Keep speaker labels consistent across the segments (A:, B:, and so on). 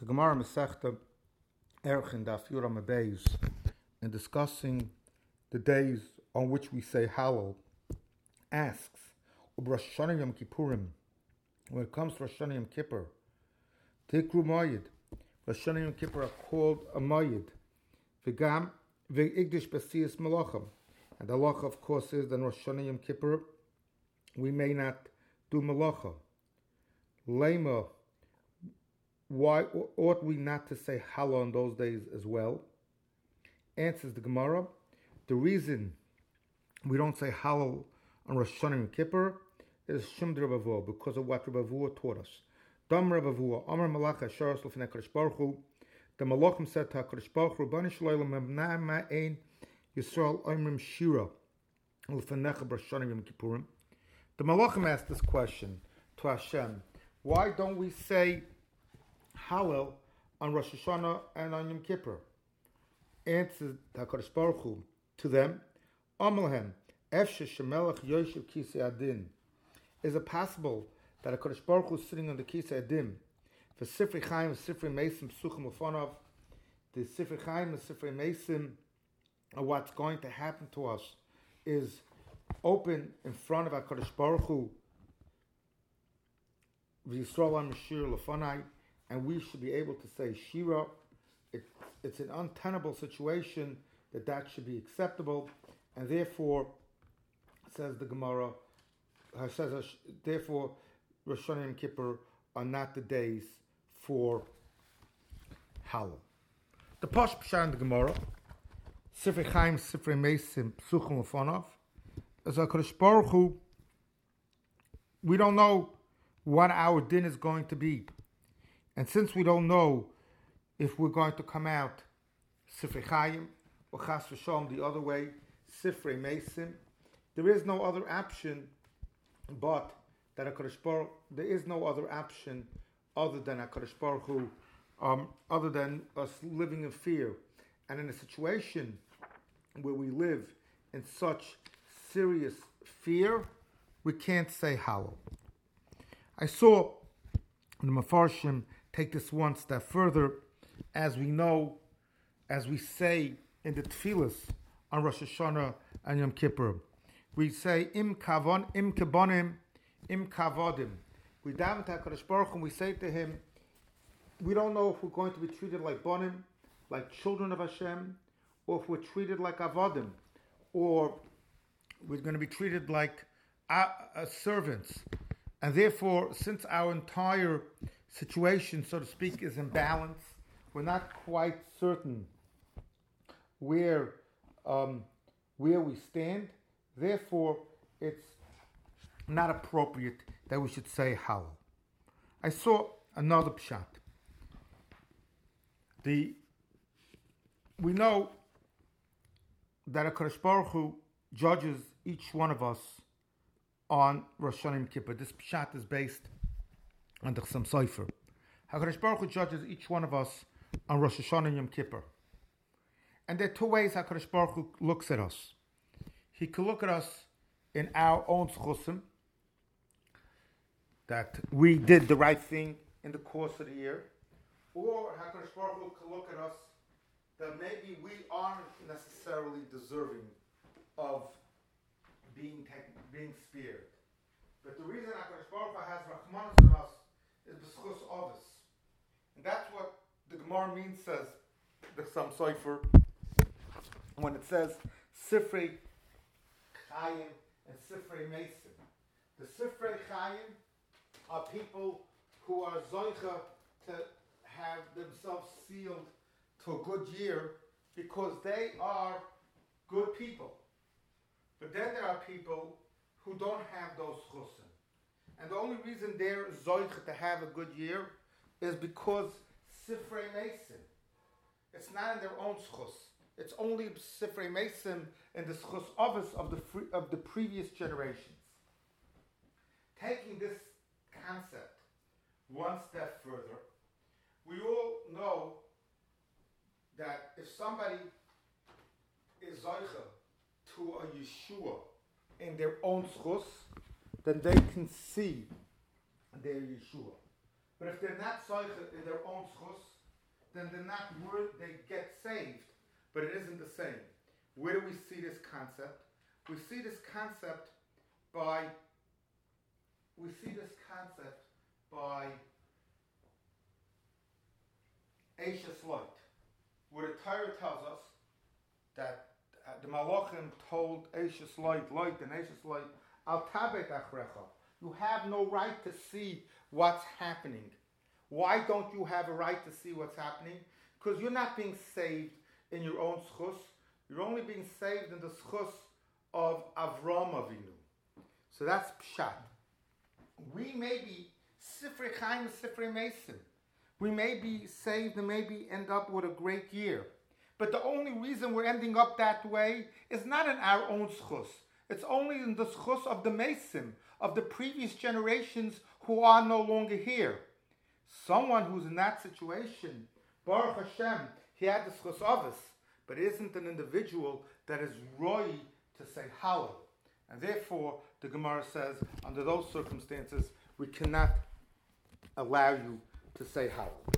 A: The Gemara Masechta Erchin Daf Yura Beis, in discussing the days on which we say Hallel, asks, Rosh Hashanah Yom Kippurim, when it comes to Rosh Hashanah Yom Kippur, Tikru Moyed, Rosh Hashanah Yom Kippur are called a Moyed, V'gam V'igdish B'siyas Malachim, and the halacha, of course, is that Rosh Hashanah Yom Kippur we may not do Malacha. Lema, why ought we not to say Hallel on those days as well? Answers the Gemara, the reason we don't say Hallel on Rosh Hashanah Yom Kippur is Shum D'Rabavua, because of what Rabavua taught us. Dam Rabavua, Amar Malach Hasharas L'fnei HaKadosh Baruch Hu, the Malachim said to HaKadosh Baruch Hu, Bani Shloim Mabna Ma'ein Yisrael Oimrim Shira L'fnecha Rosh Hashanah Yom Kippurim. The Malachim asked this question to Hashem, why don't we say Hallel on Rosh Hashanah and on Yom Kippur? Answered HaKadosh Baruch Hu to them, Amalhem, Efshe Shemelech Yoshev Kisei Adin. Is it possible that HaKadosh Baruch Hu is sitting on the Kisei Adin? For Sifrei Chaim and Sifrei Mesim Psuchim Ufanov, the Sifrei Chaim and Sifrei Mesim, and what's going to happen to us is open in front of HaKadosh Baruch Hu, V'Yisrael HaMashir L'fanai, and we should be able to say Shira. It's an untenable situation that should be acceptable, and therefore, says the Gemara, therefore Rosh Hashanah and Kippur are not the days for Hallel. The Posh Pshat in the Gemara, Sifrei Chaim, Sifrei Mesim, Psuchim Ufanov, as HaKadosh Baruch Hu, we don't know what our din is going to be. And since we don't know if we're going to come out Sifrei Chaim or Chas V'Shalom the other way, Sifrei Mesim, there is no other option but that HaKadosh Baruch, there is no other option other than HaKadosh Baruch Hu, other than us living in fear. And in a situation where we live in such serious fear, we can't say Hallel. I saw the Mefarshim take this one step further, as we know, as we say in the Tefillas on Rosh Hashanah and Yom Kippur. We say, Im kavon, im kabonim, im kavodim. We daven to HaKadosh Baruch Hu and we say to him, we don't know if we're going to be treated like bonim, like children of Hashem, or if we're treated like avodim, or we're going to be treated like servants. And therefore, since our entire situation, so to speak, is in balance, we're not quite certain where we stand. Therefore, it's not appropriate that we should say Hallel. I saw another pshat. We know that HaKadosh Baruch Hu judges each one of us on Rosh Hashanah Yom Kippur. This pshat is based on the Chassam Sofer. HaKadosh Baruch Hu judges each one of us on Rosh Hashanah Yom Kippur. And there are two ways HaKadosh Baruch Hu looks at us. He can look at us in our own schusim, that we did the right thing in the course of the year, or HaKadosh Baruch Hu can look at us that maybe we aren't necessarily deserving of being spared. But the reason HaKadosh Baruch Hu has Rachmanas on us is b'schus Ovis. And that's what the Gemara means, says the Chassam Sofer, when it says Sifrei Chaim and Sifrei Mesim. The Sifrei Chaim are people who are zoicha to have themselves sealed to a good year because they are good people. But then there are people who don't have those chusim. And the only reason they're zoicha to have a good year is because Sifrei Mesim. It's not in their own schus. It's only Sifrei Mesim in the schus office of the previous generations. Taking this concept one step further, we all know that if somebody is zoicha to a Yeshua in their own schus, then they can see their Yeshua. But if they're not zoicha in their own schus, then they're not worth, they get saved, but it isn't the same. Where do we see this concept? We see this concept by Eishes Light, where the Torah tells us that the Malachim told Eishes Light and Eishes Light, Al tabet achrecha, you have no right to see what's happening. Why don't you have a right to see what's happening? Because you're not being saved in your own schus. You're only being saved in the schus of Avram Avinu. So that's pshat. We may be Sifrei Chaim, Sifrei Mason. We may be saved and maybe end up with a great year. But the only reason we're ending up that way is not in our own schus. It's only in the schus of the Mason, of the previous generations who are no longer here. Someone who's in that situation, Baruch Hashem, he had the schus of us, but isn't an individual that is roi to say Hallel. And therefore, the Gemara says, under those circumstances, we cannot allow you to say Hallel.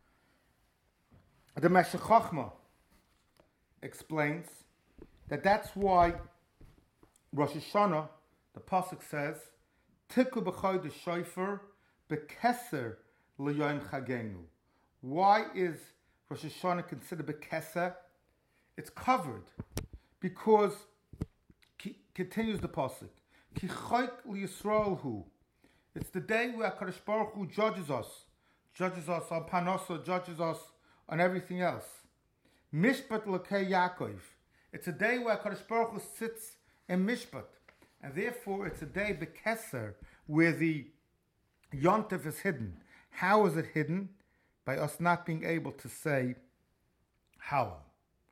A: The Meshech Chochmah explains that that's why Rosh Hashanah, the pasuk says, Tiku b'chodesh shofar b'keser l'yom chagenu. Why is Rosh Hashanah considered b'keser? It's covered because, continues the pasuk, Ki chayk liyisrael hu. It's the day where HaKadosh Baruch Hu judges us on Panosa, judges us on everything else. Mishpat l'kei Yaakov. It's a day where HaKadosh Baruch Hu sits in Mishpat. And therefore it's a day b'keser where the Yontif is hidden. How is it hidden? By us not being able to say Hallel.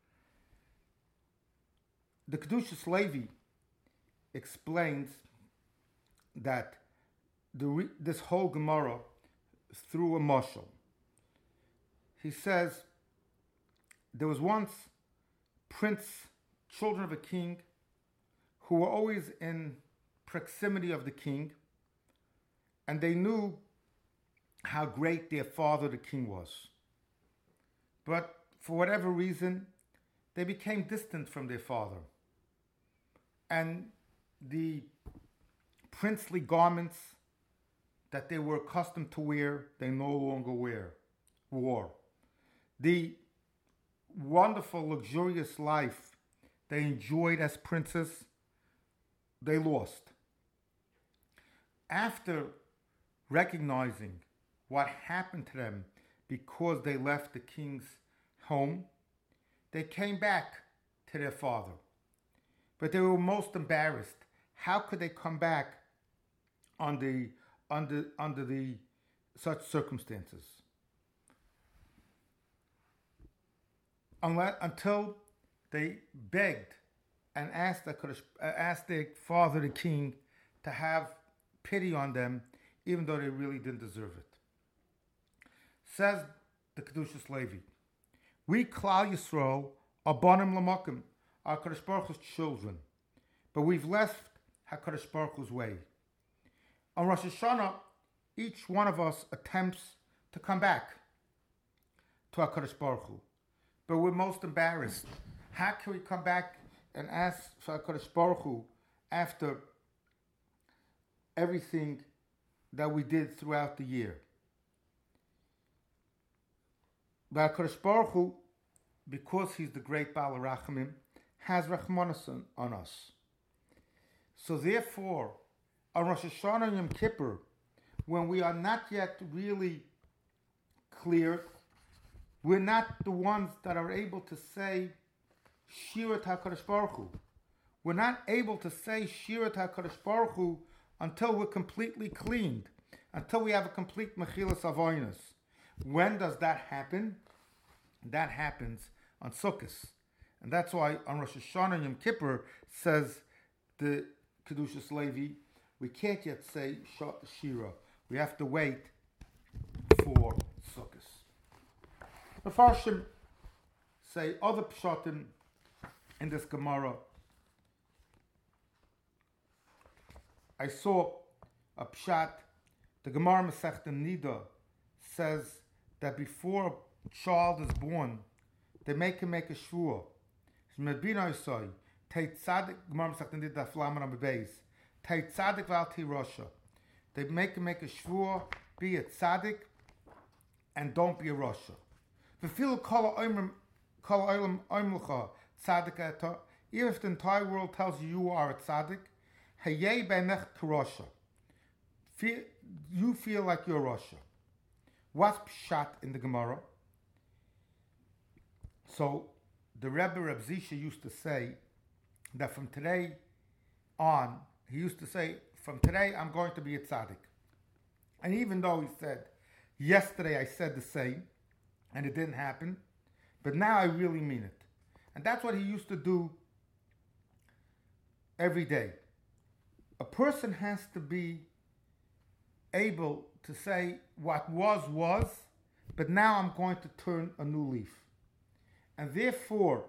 A: The Kedushas Levi explains that this whole Gemara through a mashal. He says there was once children of a king, who were always in proximity of the king, and they knew how great their father, the king, was. But for whatever reason, they became distant from their father. And the princely garments that they were accustomed to wear, they no longer wore. The wonderful, luxurious life they enjoyed as princes, they lost. After recognizing what happened to them because they left the king's home, they came back to their father. But they were most embarrassed. How could they come back under the such circumstances? Until they begged and asked their father, the king, to have pity on them, even though they really didn't deserve it. Says the Kedushas Levi, we Klal Yisrael are Banim Lamakim, our HaKadosh Baruch Hu's children, but we've left HaKadosh Baruch Hu's way. On Rosh Hashanah, each one of us attempts to come back to HaKadosh Baruch Hu, but we're most embarrassed. How can we come back and ask for HaKadosh Baruch Hu after everything that we did throughout the year? But HaKadosh Baruch Hu, because he's the great Baal Rachamim, has Rachmanas on us. So therefore, on Rosh Hashanah and Yom Kippur, when we are not yet really clear, we're not the ones that are able to say Shirat HaKadosh Baruch Hu. We're not able to say Shirat HaKadosh Baruch Hu until we're completely cleaned, until we have a complete Mechilas Avonos. When does that happen? That happens on Sukkot. And that's why on Rosh Hashanah and Yom Kippur, says the Kedushas Levi, we can't yet say Shira. We have to wait for Sukkot. The Farshim say other pshatim in this Gemara. I saw a pshat. The Gemara Masechta Nida says that before child is born, they make him make a shvur. Shmebino soy, teit tzadik, Gemara sagt in the flamen on the base. Teit tzadik valti Russia. They make him make a shvur, be a tzaddik, and don't be a Russia. V'filu kol olam oimlucha tzaddik eto. Even if the entire world tells you you are a tzaddik, hayei benech Russia. You feel like you're Russia. What's pshat in the Gemara? So the Rebbe Reb Zisha used to say that from today on, he used to say, from today I'm going to be a tzaddik. And even though he said, yesterday I said the same, and it didn't happen, but now I really mean it. And that's what he used to do every day. A person has to be able to say what was, but now I'm going to turn a new leaf. And therefore,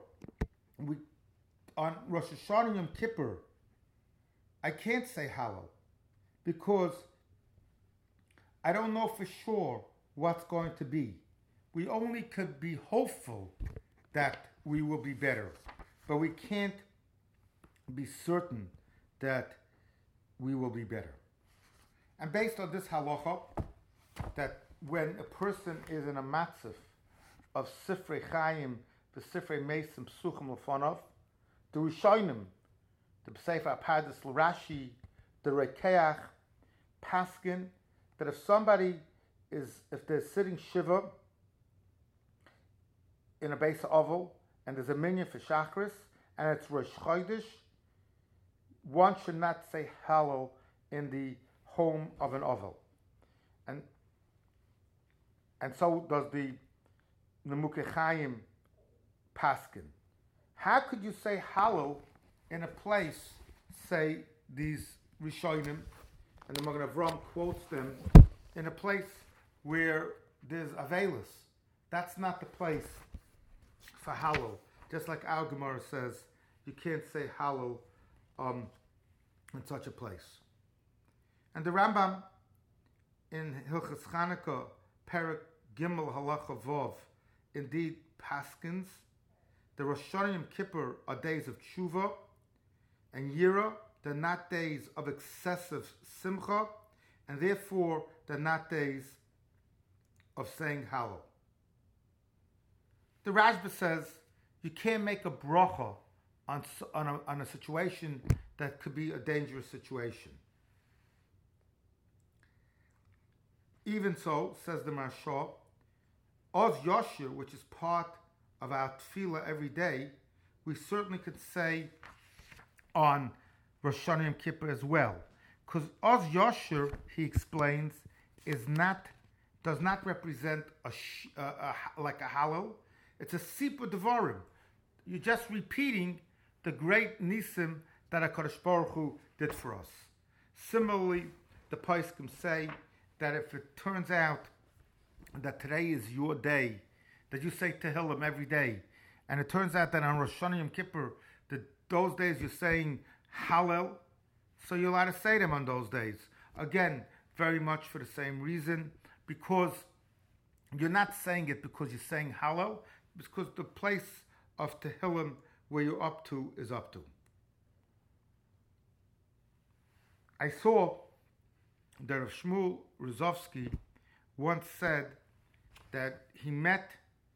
A: on Rosh Hashanah Yom Kippur, I can't say Hallel, because I don't know for sure what's going to be. We only could be hopeful that we will be better, but we can't be certain that we will be better. And based on this halacha, that when a person is in a matzif of Sifrei Chaim, the Sifrei Mesim Psuchim Lefonov, the Rishonim, the Sefer Pardes Rashi, the Rekeach, Paskin, that if they're sitting Shiva in a base oval, and there's a minyan for Shachris, and it's Rosh Chodesh, one should not say Hallel in the home of an oval. And so does the Nemukei Chaim Paskin. How could you say Hallel in a place, say these Rishonim, and the Magen Avram quotes them, in a place where there's Avelis? That's not the place for Hallel. Just like our Gemara says, you can't say Hallel in such a place. And the Rambam in Hilchas Chanukah, Perek Gimel Halacha Vov, indeed paskins, the Rosh Hashanah Yom Kippur are days of tshuva and yira. They're not days of excessive simcha, and therefore they're not days of saying Hallel. The Rashba says you can't make a bracha on a situation that could be a dangerous situation. Even so, says the Mashal, Oz Yoshir, which is part of our tefillah every day, we certainly could say on Rosh Hashanah Yom Kippur as well. Because Oz Yoshir, he explains, does not represent like a Hallel. It's a Sipur Devarim. You're just repeating the great Nisim that HaKadosh Baruch Hu did for us. Similarly, the Poskim say that if it turns out that today is your day, that you say Tehillim every day, and it turns out that on Rosh Hashanah Yom Kippur, those days you're saying Hallel, so you're allowed to say them on those days. Again, very much for the same reason, because you're not saying it because you're saying Hallel, because the place of Tehillim where you're up to is up to. I saw that Rav Shmuel Rozovsky once said that he met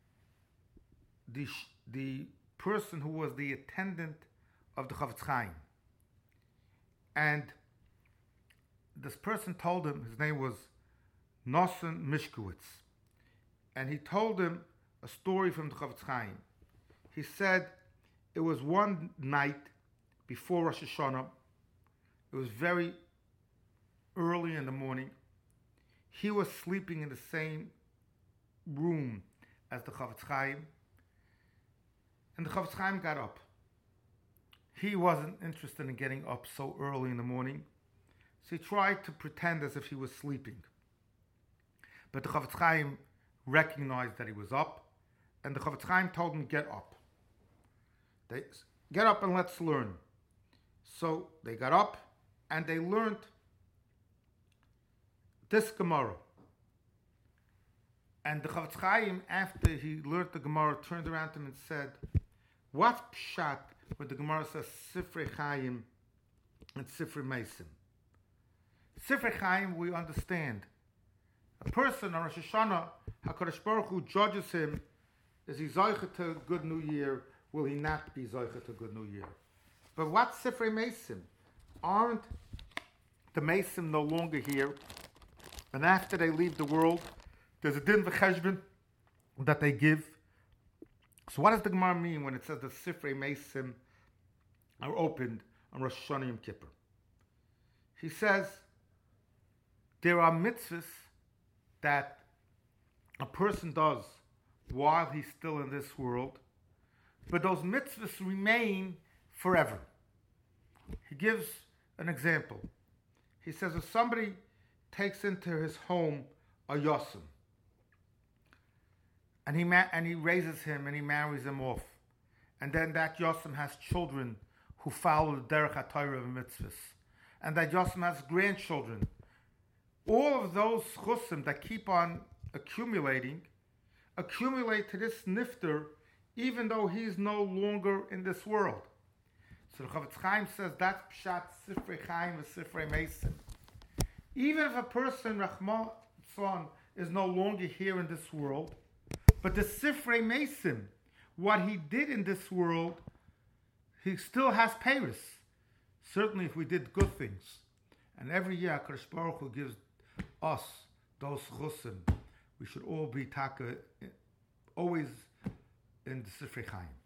A: the person who was the attendant of the Chofetz Chaim, and this person told him, his name was Nosson Mishkowitz, and he told him a story from the Chofetz Chaim. He said it was one night before Rosh Hashanah. It was very early in the morning. He was sleeping in the same room as the Chofetz Chaim, and the Chofetz Chaim got up. He wasn't interested in getting up so early in the morning, so he tried to pretend as if he was sleeping. But the Chofetz Chaim recognized that he was up, and the Chofetz Chaim told him, get up. Get up and let's learn. So they got up, and they learned this Gemara. And the Chofetz Chaim, after he learned the Gemara, turned around to him and said, what's pshat when the Gemara says Sifrei Chaim and Sifrei Meisim? Sifrei Chaim, we understand. A person on Rosh Hashanah, HaKadosh Baruch Hu judges him, is he Zoicha to a good new year, will he not be Zoicha to a good new year? But what's Sifrei Meisim? Aren't the Meisim no longer here? And after they leave the world, there's a din v'cheshbon that they give. So what does the Gemara mean when it says the Sifrei Meisim are opened on Rosh Hashanah Yom Kippur? He says there are mitzvahs that a person does while he's still in this world, but those mitzvahs remain forever. He gives an example. He says if somebody takes into his home a yosem, and he raises him and he marries him off, and then that yosem has children who follow the derech haTorah of mitzvahs, and that yosem has grandchildren. All of those chusim that keep on accumulate to this nifter, even though he's no longer in this world. So the Chofetz Chaim says that's pshat Sifrei Chaim and Sifrei Meisim. Even if a person, Rahman son, is no longer here in this world, but the Sifrei Meisim, what he did in this world, he still has peiros. Certainly if we did good things. And every year HaKadosh Baruch Hu gives us those chusim. We should all be taka, always in the Sifrei Chaim.